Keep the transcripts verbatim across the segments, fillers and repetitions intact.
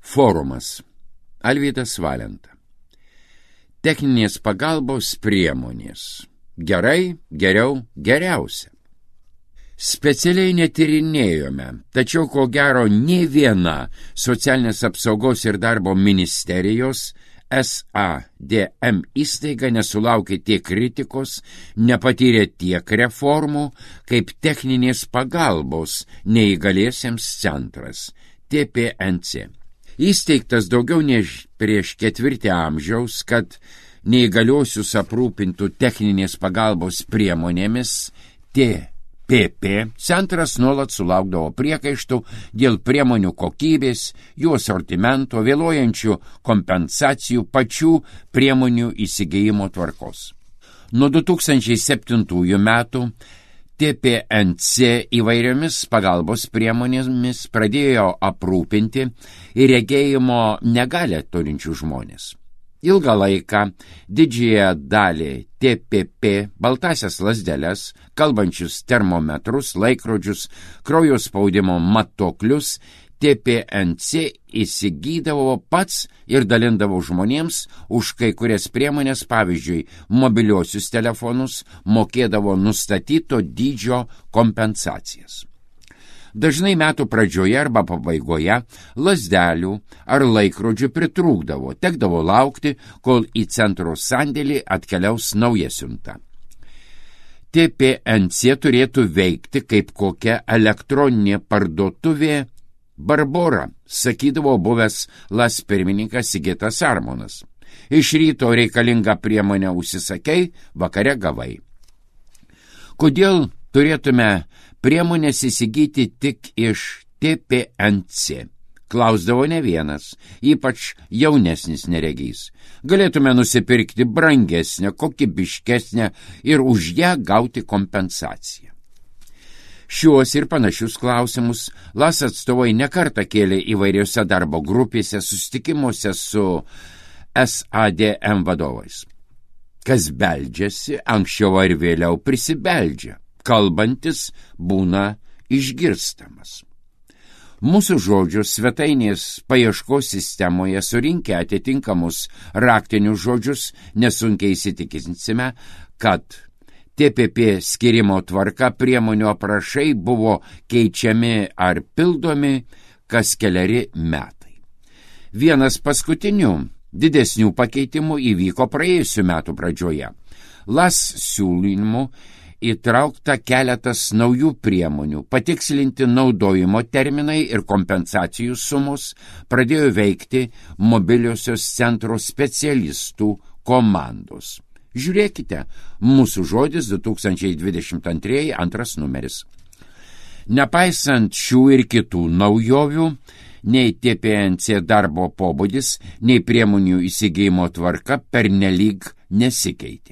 Forumas. Alvydas Valenta. Techninės pagalbos priemonės. Gerai, geriau, geriausia. Specialiai netyrinėjome, tačiau ko gero nė viena socialinės apsaugos ir darbo ministerijos S A D M įstaiga nesulaukė tiek kritikos, nepatyrė tiek reformų, kaip techninės pagalbos neįgaliesiems centras T P N C. Įsteigtas daugiau nei prieš ketvirtį amžiaus, kad neįgaliosius aprūpintų techninės pagalbos priemonėmis, T P P centras nuolat sulaukdavo priekaištų dėl priemonių kokybės, jų asortimento, vėluojančių kompensacijų, pačių priemonių įsigijimo tvarkos. Nuo du tūkstančiai septintųjų metų T P N C įvairiomis pagalbos priemonėmis pradėjo aprūpinti ir regėjimo negalią turinčių žmonės. Ilgą laiką didžiąją dalį T P P, baltasias lazdeles, kalbančius termometrus, laikrodžius, kraujo spaudimo matuoklius T P N C įsigydavo pats ir dalindavo žmonėms už kai kurias priemonės, pavyzdžiui, mobiliuosius telefonus, mokėdavo nustatyto dydžio kompensacijas. Dažnai metų pradžioje arba pabaigoje lazdelių ar laikrodžių pritrūkdavo, tekdavo laukti, kol į centro sandėlį atkeliaus nauja siunta. T P N C turėtų veikti kaip kokia elektroninė parduotuvė Barbora, sakydavo buvęs Las pirmininkas Sigitas Armonas. Iš ryto reikalingą priemonę užsisakei, vakare gavai. Kodėl turėtume priemonės įsigyti tik iš T P N C? Klausdavo ne vienas, ypač jaunesnis neregys. Galėtume nusipirkti brangesnę, kokybiškesnę ir už ją gauti kompensaciją. Šiuos ir panašius klausimus Las atstovai nekartą kėlė įvairiose darbo grupėse, susitikimuose su S A D M vadovais. Kas beldžiasi, anksčiau ar vėliau prisibeldžia. Kalbantis būna išgirstamas. Mūsų žodžius svetainės paieškos sistemoje surinkę atitinkamus raktinius žodžius nesunkiai įsitikinsime, kad T P P skirimo tvarka priemonių aprašai buvo keičiami ar pildomi kas keleri metai. Vienas paskutinių didesnių pakeitimų įvyko praėjusių metų pradžioje. Las siūlymų įtraukta keletas naujų priemonių, patikslinti naudojimo terminai ir kompensacijų sumos, pradėjo veikti mobiliosios centro specialistų komandos. Žiūrėkite, mūsų žodis du tūkstančiai dvidešimt antrieji, antras numeris. Nepaisant šių ir kitų naujovių, nei T P N C darbo pobūdis, nei priemonių įsigijimo tvarka pernelyg nesikeitė.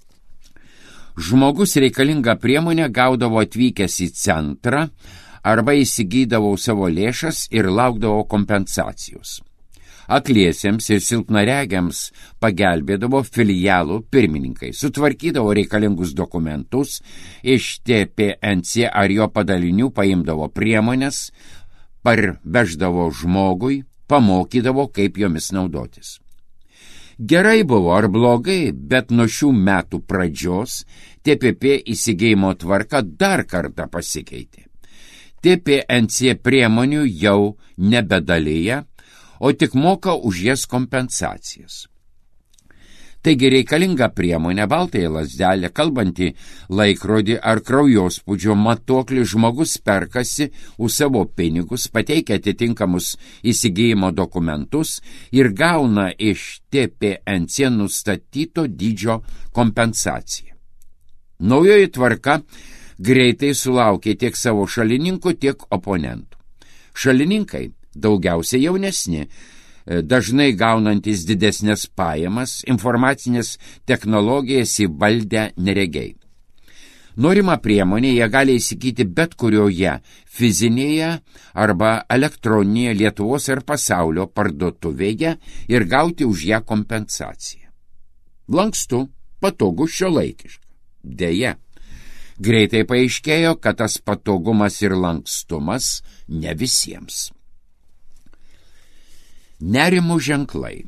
Žmogus reikalingą priemonę gaudavo atvykęs į centrą arba įsigydavo savo lėšas ir laukdavo kompensacijos. Akliesiems ir silpnaregiams pagelbėdavo filialų pirmininkai, sutvarkydavo reikalingus dokumentus, iš T P N C ar jo padalinių paimdavo priemonės, parveždavo žmogui, pamokydavo, kaip jomis naudotis. Gerai buvo ar blogai, bet nuo šių metų pradžios T P P įsigijimo tvarka dar kartą pasikeitė. T P N C priemonių jau nebedalyja, o tik moka už jas kompensacijas. Taigi reikalinga priemonė, baltąją lazdelę, kalbantį laikrodį ar kraujospūdžio matuoklį žmogus perkasi už savo pinigus, pateikia atitinkamus įsigijimo dokumentus ir gauna iš T P N C nustatyto dydžio kompensaciją. Naujoji tvarka greitai sulaukė tiek savo šalininkų, tiek oponentų. Šalininkai daugiausiai jaunesni, dažnai gaunantis didesnės pajamas, informacinės technologijas įvaldę neregiai. Norimą priemonę jie gali įsigyti bet kurioje fizinėje arba elektroninėje Lietuvos ir pasaulio parduotuvėje ir gauti už ją kompensaciją. Lankstu, patogu, šiuolaikiška. Deja, greitai paaiškėjo, kad tas patogumas ir lankstumas ne visiems. Nerimo ženklai.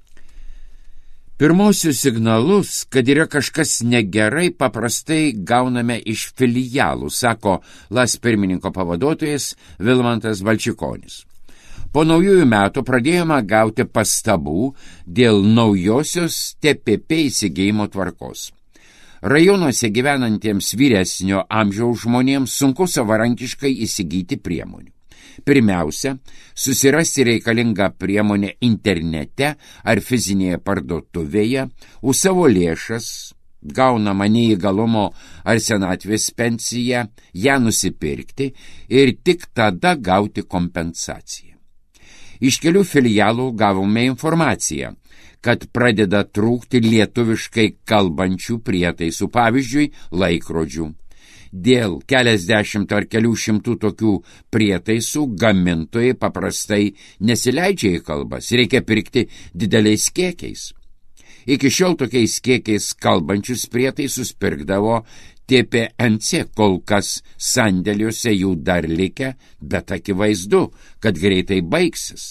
Pirmosius signalus, kad yra kažkas negerai, paprastai gauname iš filialų, sako LAS pirmininko pavaduotojas Vilmantas Balčikonis. Po naujųjų metų pradėjome gauti pastabų dėl naujosios T P P įsigijimo tvarkos. Rajonuose gyvenantiems vyresnio amžiaus žmonėms sunku savarankiškai įsigyti priemonių. Pirmiausia, susirasti reikalingą priemonę internete ar fizinėje parduotuvėje, už savo lėšas, gaunamą neįgalumo ar senatvės pensiją, ją nusipirkti ir tik tada gauti kompensaciją. Iš kelių filialų gavome informaciją, kad pradeda trūkti lietuviškai kalbančių prietaisų, pavyzdžiui, laikrodžių. Dėl keliasdešimt ar kelių šimtų tokių prietaisų gamintojai paprastai nesileidžia į kalbas, reikia pirkti dideliais kiekiais. Iki šiol tokiais kiekiais kalbančius prietaisus pirkdavo T P N C, kol kas sandėliuose jų dar likę, bet akivaizdu, kad greitai baigsis.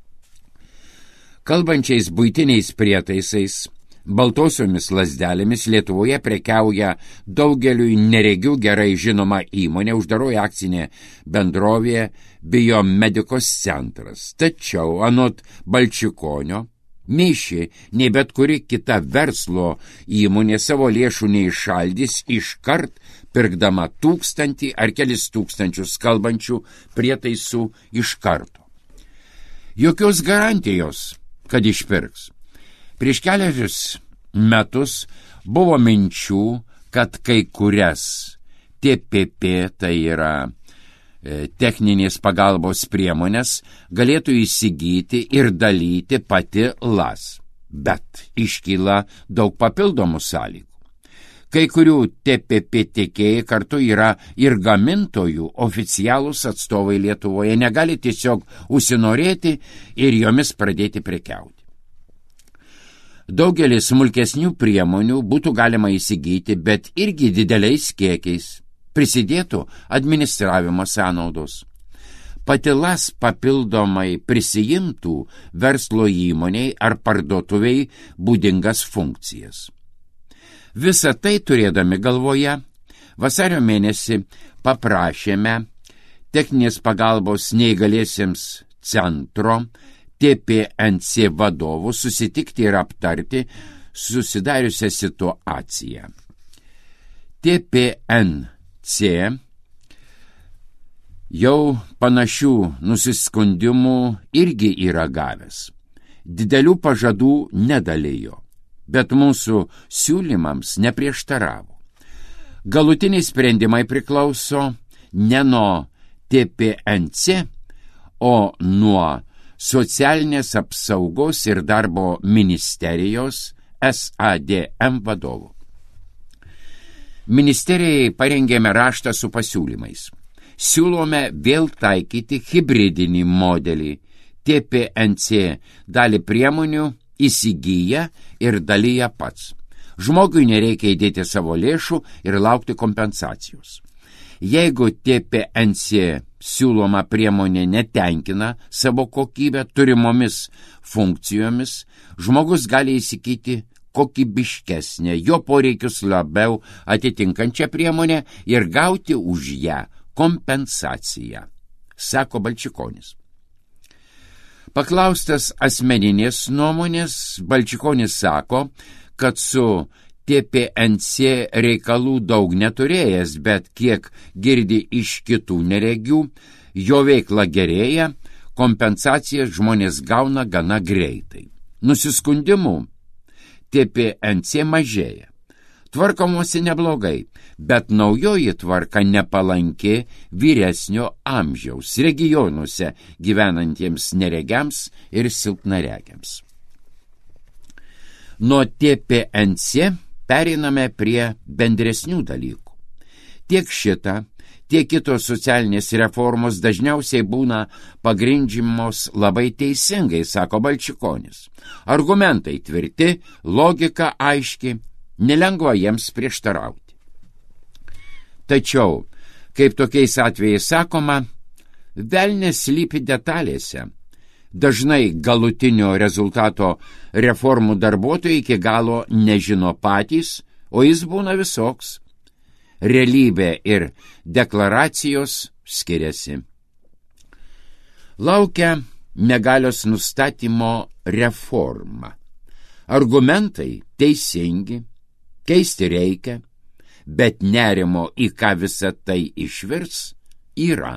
Kalbančiais buitiniais prietaisais, baltosiomis lazdelėmis Lietuvoje prekiauja daugeliui neregių gerai žinoma įmonė, uždaroji akcinė bendrovė Biomedikos centras. Tačiau anot Balčikonio, nei ši, nei bet kuri kita verslo įmonė savo lėšų neišaldys iškart pirkdama tūkstantį ar kelis tūkstančius kalbančių prietaisų iš karto. Jokios garantijos, kad išpirks. Prieš keliarius metus buvo minčių, kad kai kurias T P P, tai yra techninės pagalbos priemonės, galėtų įsigyti ir dalyti pati LAS, bet iškyla daug papildomų sąlygų. Kai kurių T P P tiekėjai kartu yra ir gamintojų oficialūs atstovai Lietuvoje, negali tiesiog užsinorėti ir jomis pradėti prekiauti. Daugelį smulkesnių priemonių būtų galima įsigyti, bet irgi dideliais kiekiais. Prisidėtų administravimo sąnaudos. Pati LAS papildomai prisijimtų verslo įmoniai ar parduotuviai būdingas funkcijas. Visą tai turėdami galvoje, vasario mėnesį paprašėme techninės pagalbos neįgaliesiems centro T P N C vadovų susitikti ir aptarti susidariusią situaciją. T P N C jau panašių nusiskundimų irgi yra gavęs. Didelių pažadų nedalijo, bet mūsų siūlymams neprieštaravo. Galutiniai sprendimai priklauso ne nuo T P N C, o nuo Socialinės apsaugos ir darbo ministerijos S A D M vadovų. Ministerijai parengėme raštą su pasiūlymais. Siūlome vėl taikyti hibridinį modelį. T P N C dalį priemonių įsigyja ir dalyja pats. Žmogui nereikia įdėti savo lėšų ir laukti kompensacijos. Jeigu T P N C siūloma priemonė netenkina savo kokybę turimomis funkcijomis, žmogus gali įsigyti kokybiškesnė, jo poreikius labiau atitinkančią priemonę ir gauti už ją kompensaciją, sako Balčikonis. Paklaustas asmeninės nuomonės, Balčikonis sako, kad su T P N C reikalų daug neturėjęs, bet kiek girdi iš kitų neregių, jo veikla gerėja, kompensacijas žmonės gauna gana greitai. Nusiskundimų T P N C mažėja. Tvarkomosi neblogai, bet naujoji tvarka nepalanki vyresnio amžiaus regionuose gyvenantiems neregiams ir silpnaregiams. Nuo T P N C pereiname prie bendresnių dalykų. Tiek šita, tiek kitos socialinės reformos dažniausiai būna pagrindžiamos labai teisingai, sako Balčikonis. Argumentai tvirti, logika aiški, nelengva jiems prieštarauti. Tačiau, kaip tokiais atvejais sakoma, velnias slypi detalėse. Dažnai galutinio rezultato reformų darbuotojai iki galo nežino patys, o jis būna visoks. Realybė ir deklaracijos skiriasi. Laukia negalios nustatymo reforma. Argumentai teisingi, keisti reikia, bet nerimo, į ką visa tai išvirs, yra.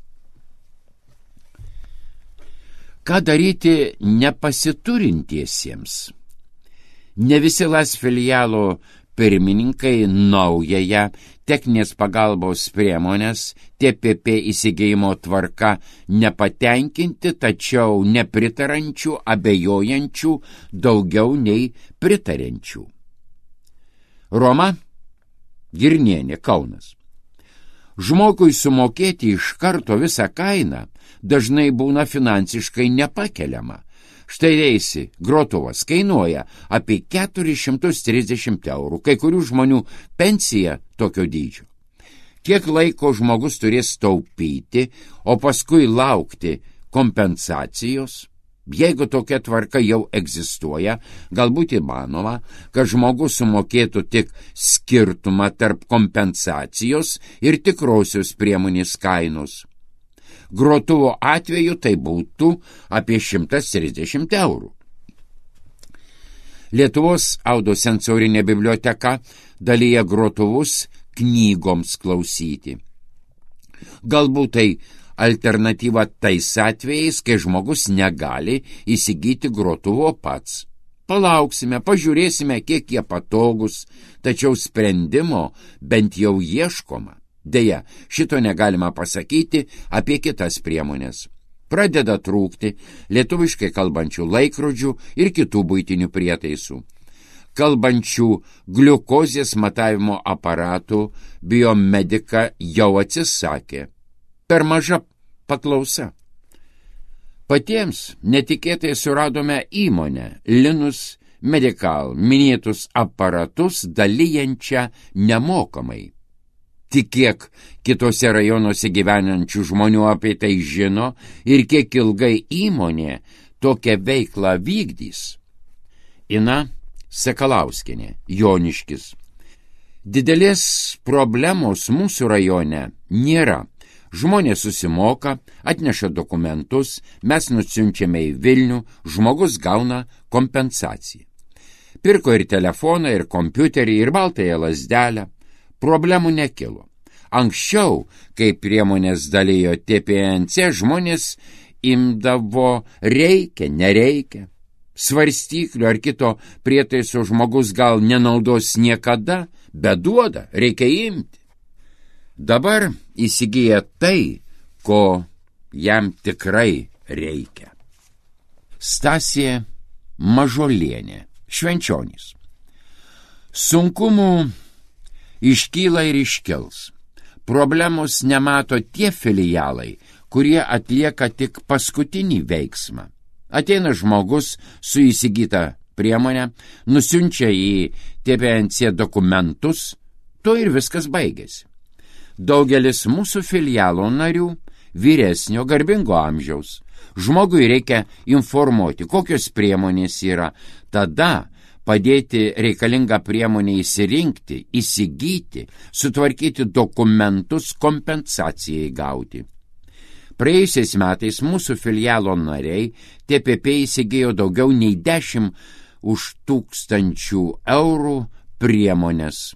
Ką daryti nepasiturintiesiems? Ne visi Las filialo pirmininkai naująją techninės pagalbos priemonės T P P įsigijimo tvarka nepatenkinti, tačiau nepritarančių, abejojančių daugiau nei pritarančių. Roma, Girnienė, Kaunas. Žmogui sumokėti iš karto visą kainą dažnai būna finansiškai nepakeliama. Štai eisi, grotuvas kainuoja apie keturis šimtus trisdešimt eurų, kai kurių žmonių pensija tokio dydžio. Kiek laiko žmogus turės taupyti, o paskui laukti kompensacijos? Jeigu tokia tvarka jau egzistuoja, galbūt įmanoma, kad žmogus sumokėtų tik skirtumą tarp kompensacijos ir tikrosios priemonės kainos. Grotuvo atveju tai būtų apie šimtas trisdešimt eurų. Lietuvos audiosensorinė biblioteka dalyja grotuvus knygoms klausyti. Galbūt tai alternatyva tais atvejais, kai žmogus negali įsigyti grotuvo pats. Palauksime, pažiūrėsime, kiek jie patogus, tačiau sprendimo bent jau ieškoma. Deja, šito negalima pasakyti apie kitas priemonės. Pradeda trūkti lietuviškai kalbančių laikrodžių ir kitų buitinių prietaisų. Kalbančių gliukozės matavimo aparatų biomedika jau atsisakė. Per maža paklausa. Patiems netikėtai suradome įmonę Linus Medical minėtus aparatus dalijančią nemokamai. Tik kiek kitose rajonuose gyvenančių žmonių apie tai žino ir kiek ilgai įmonė tokią veiklą vykdys. Ina Sakalauskienė, Joniškis. Didelės problemos mūsų rajone nėra. Žmonės susimoka, atneša dokumentus, mes nusiunčiame į Vilnių, žmogus gauna kompensaciją. Pirko ir telefoną, ir kompiuterį, ir baltąją lazdelę. Problemų nekilo. Anksčiau, kai priemonės dalyjo T P N C, žmonės imdavo reikia, nereikia. Svarstyklių ar kito prietaiso žmogus gal nenaudos niekada, bet duoda, reikia imti. Dabar įsigyja tai, ko jam tikrai reikia. Stasė Mažolienė, Švenčionys. Sunkumų iškyla ir iškils. Problemos nemato tie filialai, kurie atlieka tik paskutinį veiksmą. Ateina žmogus su įsigyta priemonė, nusiunčia į T P N C dokumentus, to ir viskas baigėsi. Daugelis mūsų filialo narių vyresnio garbingo amžiaus. Žmogui reikia informuoti, kokios priemonės yra, tada padėti reikalingą priemonę įsirinkti, įsigyti, sutvarkyti dokumentus, kompensacijai gauti. Praėjusiais metais mūsų filialo nariai T P P įsigijo daugiau nei dešimt už tūkstančių eurų priemonės.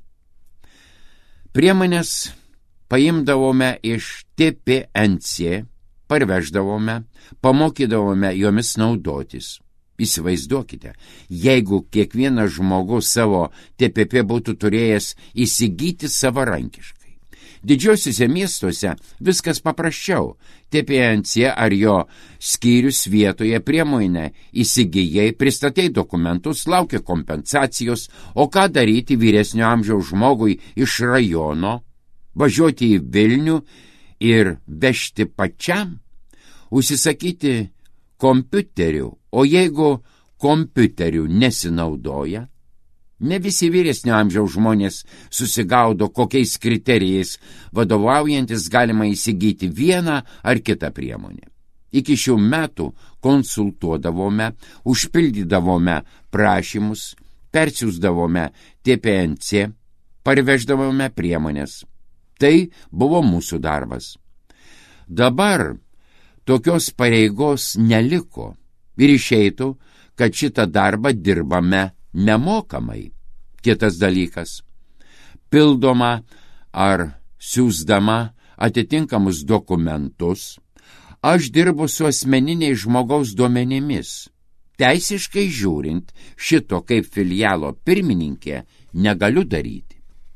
Priemonės paimdavome iš T P N C, parveždavome, pamokydavome jomis naudotis. Įsivaizduokite, jeigu kiekvienas žmogus savo T P P būtų turėjęs įsigyti savarankiškai. Didžiosiuose miestuose viskas paprasčiau. T P N C ar jo skyrius vietoje priemonę įsigijai, pristatei dokumentus, laukia kompensacijos, o ką daryti vyresnio amžiaus žmogui iš rajono, važiuoti į Vilnių ir vežti pačiam, užsisakyti kompiuterių, o jeigu kompiuterių nesinaudoja, ne visi vyresnio amžiaus žmonės susigaudo, kokiais kriterijais vadovaujantis galima įsigyti vieną ar kitą priemonę. Iki šių metų konsultuodavome, užpildydavome prašymus, persiųsdavome T P N C, parveždavome priemonės. Tai buvo mūsų darbas. Dabar tokios pareigos neliko ir išeitų, kad šitą darbą dirbame nemokamai. Kitas dalykas. Pildoma ar siųsdama atitinkamus dokumentus, aš dirbu su asmeniniais žmogaus duomenimis. Teisiškai žiūrint, šito kaip filialo pirmininkė negaliu daryti.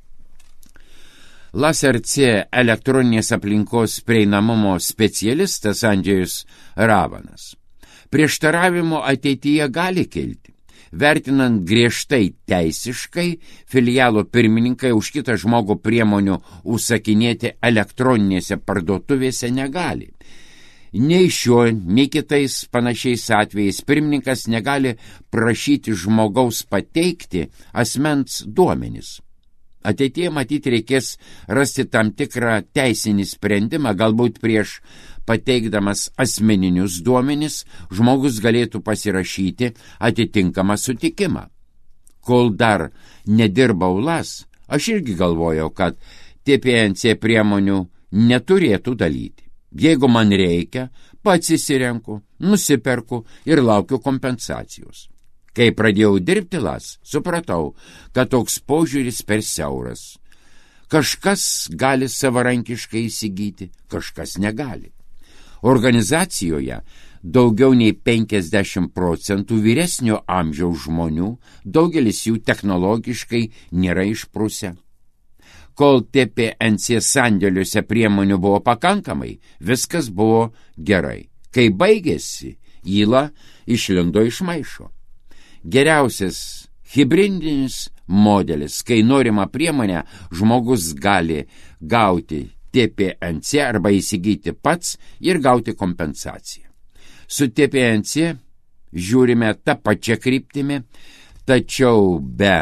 L A S R C elektroninės aplinkos prieinamumo specialistas Andžejus Ravanas. Prieštaravimo ateityje gali kilti. Vertinant griežtai teisiškai, filialo pirmininkai už kitą žmogų priemonių užsakinėti elektroninėse parduotuvėse negali. Nei šiuo, nei kitais panašiais atvejais pirmininkas negali prašyti žmogaus pateikti asmens duomenis. Ateityje matyti reikės rasti tam tikrą teisinį sprendimą, galbūt prieš pateikdamas asmeninius duomenis žmogus galėtų pasirašyti atitinkamą sutikimą. Kol dar nedirbau L A S, aš irgi galvojau, kad T P N C priemonių neturėtų dalyti. Jeigu man reikia, pats įsirenku, nusiperku ir laukiu kompensacijos. Kai pradėjau dirbti L A S, supratau, kad toks požiūris per siauras. Kažkas gali savarankiškai įsigyti, kažkas negali. Organizacijoje daugiau nei penkiasdešimt procentų vyresnio amžiaus žmonių, daugelis jų technologiškai nėra išprusę. Kol T P N C sandėliuose priemonių buvo pakankamai, viskas buvo gerai. Kai baigėsi, įla išlindo iš maišo. Geriausias hibridinis modelis, kai norima priemonę žmogus gali gauti T P N C arba įsigyti pats ir gauti kompensaciją. Su T P N C žiūrime tą pačią kryptimį, tačiau be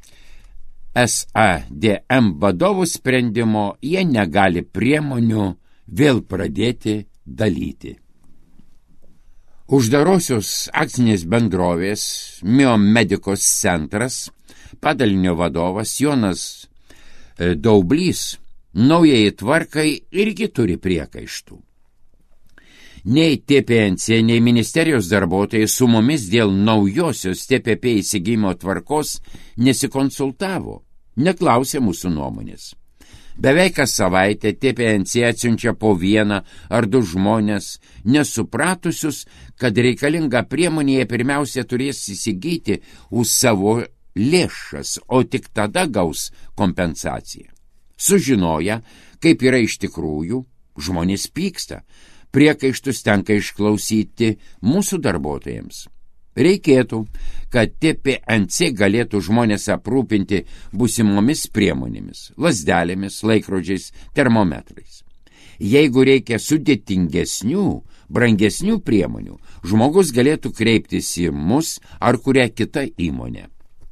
S A D M vadovų sprendimo jie negali priemonių vėl pradėti dalyti. Uždarosios akcinės bendrovės Miomedikos centras, padalinio vadovas Jonas Daublys, naujai tvarkai irgi turi priekaištų. Nei T P N C, nei ministerijos darbuotojai su mumis dėl naujosios T P P įsigijimo tvarkos nesikonsultavo, neklausė mūsų nuomonės. Beveik kas savaitę T P N C atsiunčia po vieną ar du žmonės, nesupratusius, kad reikalinga priemonė jie pirmiausia turės įsigyti už savo lėšas, o tik tada gaus kompensaciją. Sužinoję, kaip yra iš tikrųjų, žmonės pyksta. Priekaištus tenka išklausyti mūsų darbuotojams. Reikėtų, kad T P N C galėtų žmonės aprūpinti būsimomis priemonėmis, lazdelėmis, laikrodžiais, termometrais. Jeigu reikia sudėtingesnių, brangesnių priemonių, žmogus galėtų kreiptis į mus ar kurią kitą įmonę.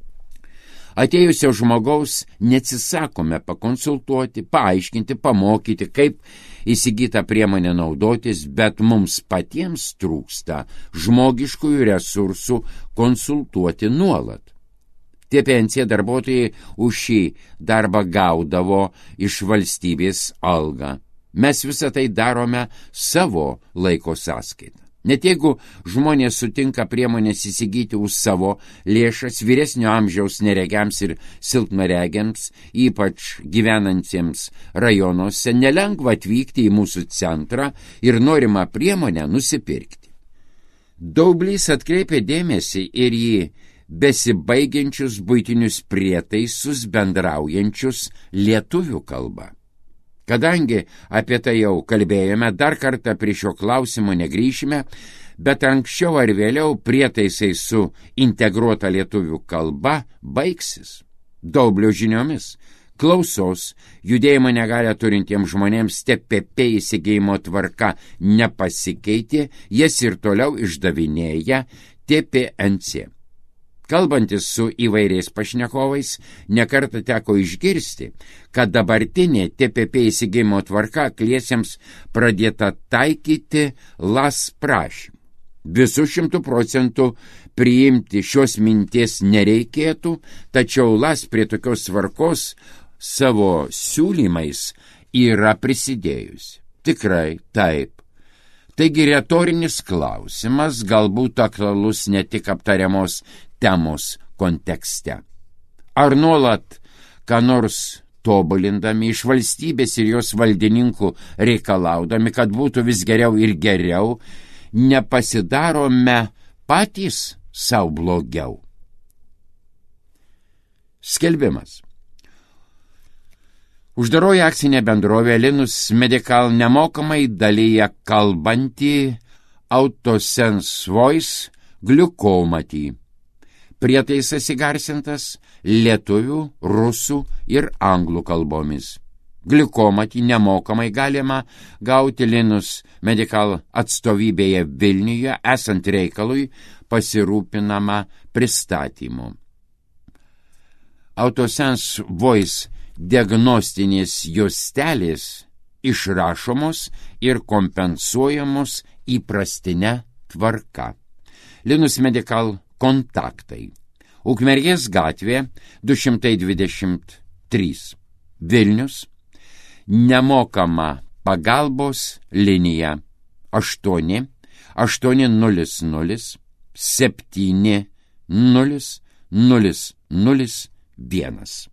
Atėjusio žmogaus neatsisakome pakonsultuoti, paaiškinti, pamokyti, kaip įsigytą priemonę naudotis, bet mums patiems trūksta žmogiškųjų resursų konsultuoti nuolat. T P N C darbuotojai už šį darbą gaudavo iš valstybės algą. Mes visą tai darome savo laiko sąskaitą. Net jeigu žmonės sutinka priemonės įsigyti už savo lėšas, vyresnio amžiaus neregiams ir silpnaregiams, ypač gyvenantiems rajonuose, nelengva atvykti į mūsų centrą ir norimą priemonę nusipirkti. Daublys atkreipė dėmesį ir į besibaigiančius buitinius prietaisus bendraujančius lietuvių kalbą. Kadangi apie tai jau kalbėjome, dar kartą prie šio klausimo negrįšime, bet anksčiau ar vėliau prietaisai su integruota lietuvių kalba baigsis. Daublio žiniomis, klausos, judėjimo negalią turintiems žmonėms T P P įsigijimo tvarka nepasikeitė, jas ir toliau išdavinėja T P N C. Kalbantis su įvairiais pašnekovais, nekartą teko išgirsti, kad dabartinė T P P įsigijimo tvarka akliesiems pradėta taikyti las prašymų. Visų šimtų procentų priimti šios minties nereikėtų, tačiau las prie tokios tvarkos savo siūlymais yra prisidėjusi. Tikrai taip. Taigi retorinis klausimas galbūt aktualus ne tik aptariamos temos kontekste. Ar nuolat, ką nors tobulindami iš valstybės ir jos valdininkų reikalaudami, kad būtų vis geriau ir geriau, nepasidarome patys savo blogiau? Skelbimas. Uždaroji akcinė bendrovė Linus Medical nemokamai dalyja kalbantį AutoSense Voice gliukomatį. Prietaisas įgarsintas lietuvių, rusų ir anglų kalbomis. Gliukomatį nemokamai galima gauti Linus Medical atstovybėje Vilniuje, esant reikalui pasirūpinama pristatymu. AutoSense Voice diagnostinės juostelės išrašomos ir kompensuojamos įprastinė tvarka. Linus Medical kontaktai. Ukmergės gatvė du šimtai dvidešimt trys. Vilnius. Nemokama pagalbos linija aštuoni aštuoni nulis nulis septyni nulis nulis nulis vienas.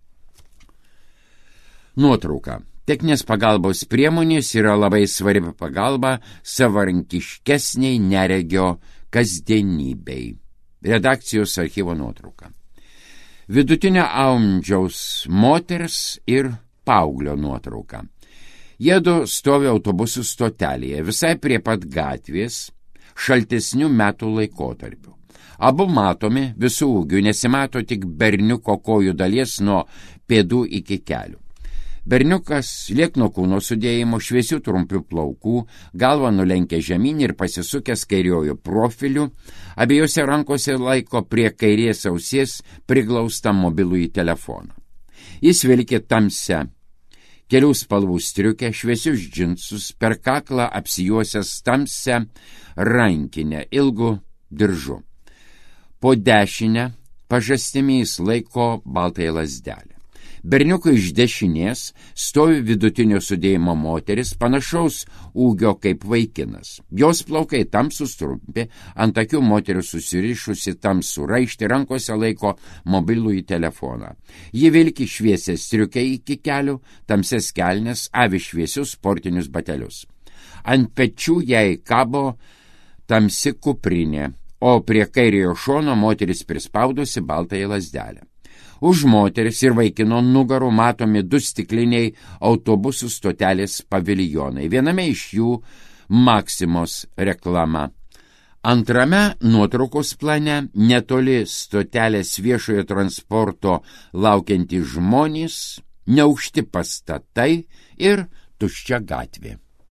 Nuotrauka. Techninės pagalbos priemonės yra labai svarbi pagalba savarankiškesniai neregio kasdienybei. Redakcijos archyvo nuotrauka. Vidutinio amžiaus moters ir paauglio nuotrauka. Jiedu stovi autobusų stotelėje, visai prie pat gatvės, šaltesnių metų laikotarpių. Abu matomi visų ūgių, nesimato tik berniuko kojų dalies nuo pėdų iki kelių. Berniukas liekno kūno sudėjimo, šviesių trumpių plaukų, galvą nulenkia žemyn ir pasisukęs kairiojo profiliu, abiejose rankose laiko prie kairės ausies priglaustą mobilųjį telefoną. Jis vilkė tamsią kelių spalvų striukę, šviesius džinsus, per kaklą apsijuosęs tamsią rankinę ilgu diržu. Po dešinę pažastimi jis laiko baltąją lazdelę. Berniuko iš dešinės stovi vidutinio sudėjimo moteris, panašaus ūgio kaip vaikinas. Jos plaukai tamsūs trumpi, ant akių moteris susirišusi tamsų raištį, rankose laiko mobilųjį telefoną. Ji vilki šviesę striukę iki kelių, tamsias kelnes, avi šviesius sportinius batelius. Ant pečių jai kabo tamsi kuprinė, o prie kairiojo šono moteris prispaudusi baltąją lazdelę. Už moteris ir vaikino nugarų matomi du stikliniai autobusų stotelės paviljonai. Viename iš jų Maksimos reklama. Antrame nuotraukos plane netoli stotelės viešojo transporto laukiantys žmonės, neaukšti pastatai ir tuščia gatvė.